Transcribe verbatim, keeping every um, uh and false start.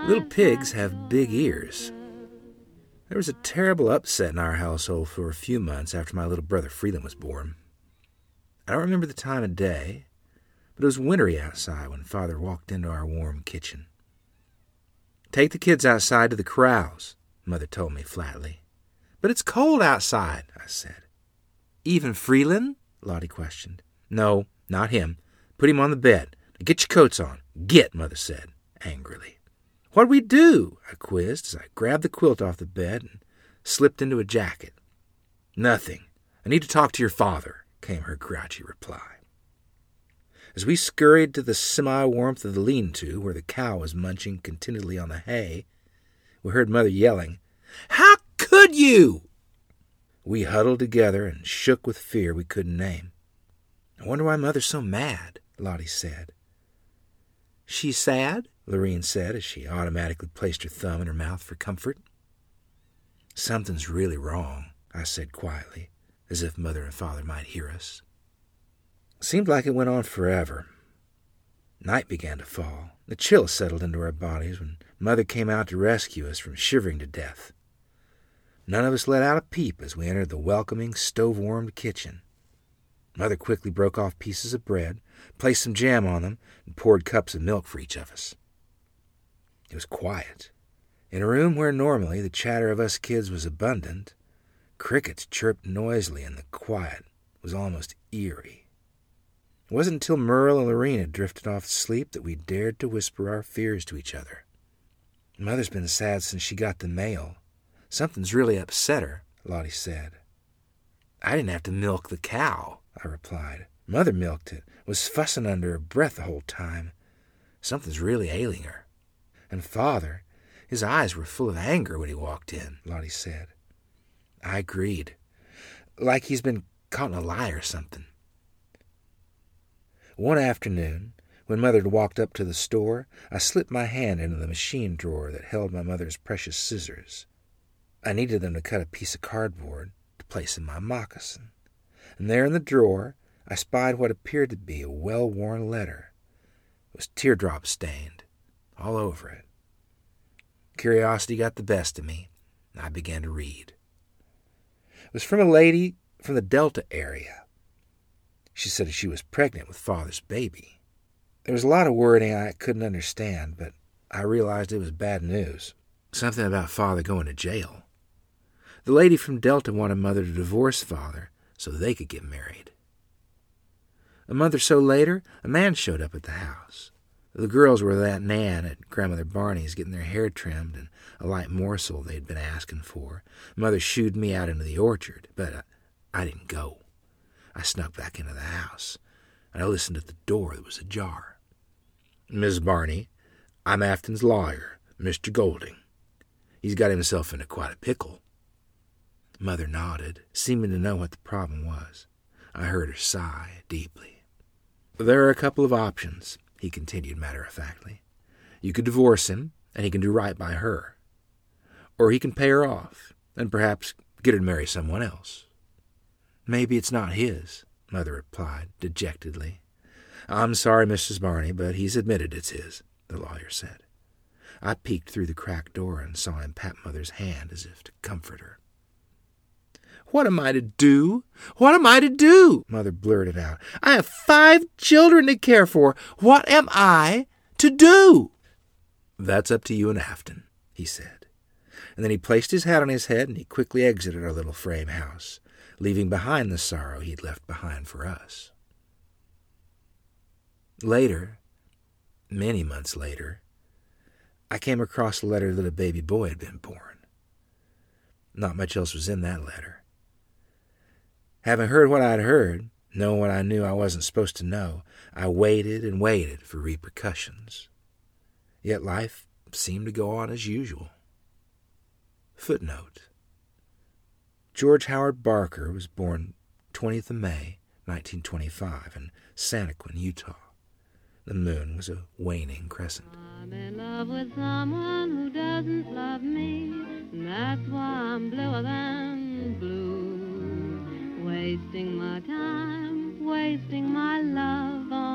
Little pigs have big ears. There was a terrible upset in our household for a few months after my little brother Freeland was born. I don't remember the time of day, but it was wintry outside when Father walked into our warm kitchen. "Take the kids outside to the corrals," Mother told me flatly. "But it's cold outside," I said. "Even Freeland?" Lottie questioned. "No, not him. Put him on the bed. Now get your coats on. Get," Mother said, angrily. "What'd we do?" I quizzed as I grabbed the quilt off the bed and slipped into a jacket. "Nothing. I need to talk to your father," came her grouchy reply. As we scurried to the semi-warmth of the lean-to, where the cow was munching contentedly on the hay, we heard Mother yelling, "How could you?" We huddled together and shook with fear we couldn't name. "I wonder why Mother's so mad," Lottie said. "She's sad?" Lorene said as she automatically placed her thumb in her mouth for comfort. "Something's really wrong," I said quietly, as if Mother and Father might hear us. It seemed like it went on forever. Night began to fall. The chill settled into our bodies when Mother came out to rescue us from shivering to death. None of us let out a peep as we entered the welcoming, stove-warmed kitchen. Mother quickly broke off pieces of bread, placed some jam on them, and poured cups of milk for each of us. It was quiet. In a room where normally the chatter of us kids was abundant, crickets chirped noisily and the quiet was almost eerie. It wasn't until Merle and Lorene had drifted off to sleep that we dared to whisper our fears to each other. "Mother's been sad since she got the mail. Something's really upset her," Lottie said. "I didn't have to milk the cow," I replied. "Mother milked it, was fussing under her breath the whole time. Something's really ailing her. And Father, his eyes were full of anger when he walked in," Lottie said. I agreed. "Like he's been caught in a lie or something." One afternoon, when Mother had walked up to the store, I slipped my hand into the machine drawer that held my mother's precious scissors. I needed them to cut a piece of cardboard to place in my moccasin. And there in the drawer, I spied what appeared to be a well-worn letter. It was teardrop-stained, all over it. Curiosity got the best of me, and I began to read. It was from a lady from the Delta area. She said she was pregnant with Father's baby. There was a lot of wording I couldn't understand, but I realized it was bad news. Something about Father going to jail. The lady from Delta wanted Mother to divorce Father so they could get married. A month or so later, a man showed up at the house. The girls were with Aunt Nan at Grandmother Barney's getting their hair trimmed and a light morsel they'd been asking for. Mother shooed me out into the orchard, but I, I didn't go. I snuck back into the house, and I listened at the door that was ajar. "Miss Barney, I'm Afton's lawyer, Mister Golding. He's got himself into quite a pickle." Mother nodded, seeming to know what the problem was. I heard her sigh deeply. "There are a couple of options," he continued matter-of-factly. "You could divorce him, and he can do right by her. Or he can pay her off, and perhaps get her to marry someone else." "Maybe it's not his," Mother replied dejectedly. "I'm sorry, Missus Barney, but he's admitted it's his," the lawyer said. I peeked through the cracked door and saw him pat Mother's hand as if to comfort her. "What am I to do? What am I to do?" Mother blurted out. "I have five children to care for. What am I to do?" "That's up to you and Afton," he said. And then he placed his hat on his head and he quickly exited our little frame house, leaving behind the sorrow he'd left behind for us. Later, many months later, I came across a letter that a baby boy had been born. Not much else was in that letter. Having heard what I'd heard, knowing what I knew I wasn't supposed to know, I waited and waited for repercussions. Yet life seemed to go on as usual. Footnote. George Howard Barker was born twentieth of May, nineteen twenty-five, in Santaquin, Utah. The moon was a waning crescent. I'm in love with someone who doesn't love me, and that's why I'm bluer than blue. Wasting my time, wasting my love on